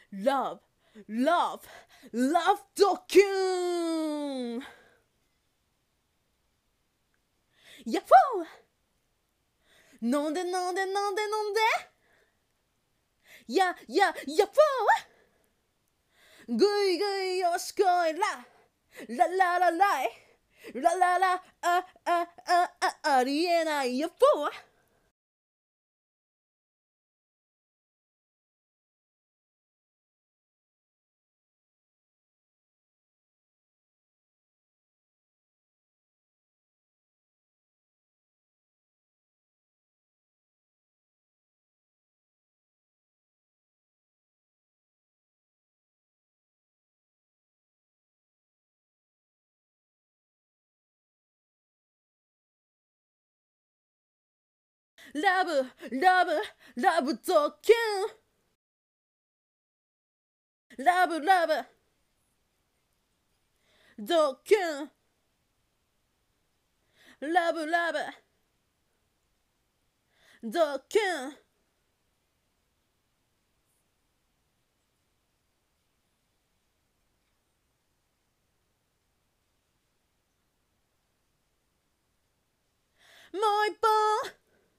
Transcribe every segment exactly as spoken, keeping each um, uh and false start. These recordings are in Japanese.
Love, love, love ドキューンヤッホー飲んで飲んで飲んで飲んでやややっほーぐいぐいよしこいらラララライラララああああありえないやっほーラブラブラブドキューンラブラブドキューンラブラブドキューンもう一本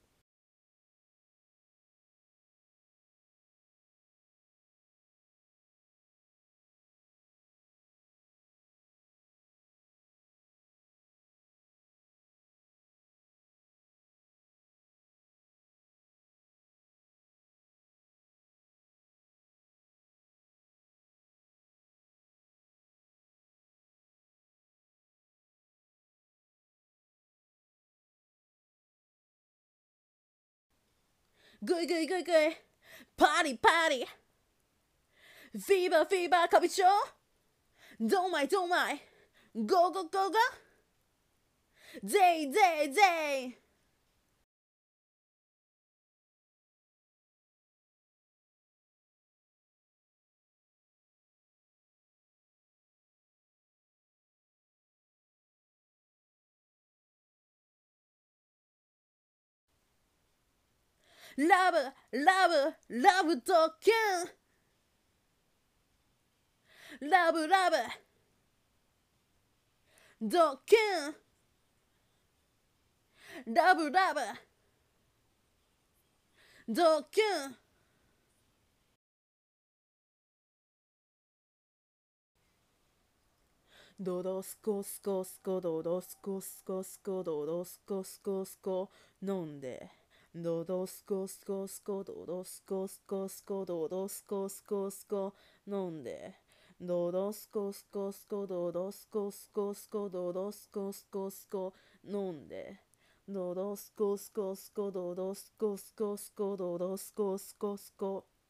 グイグイグイグイパリパリフィーバーフィーバーカビチョドンマイドンマイゴーゴーゴーゴーゼイゼイゼイラブラブラブドキュンラブラブドキュンラブラブドキュンドドスコスコスコドドスコスコスコドドスコスコスコ飲んでドドスコスコスコドドスコスコスコドドスコスコスコ飲んでドドスコスコスコドドスコスコスコドドスコスコスコ飲んでドドスコスコスコドドスコスコスコドドスコスコスコ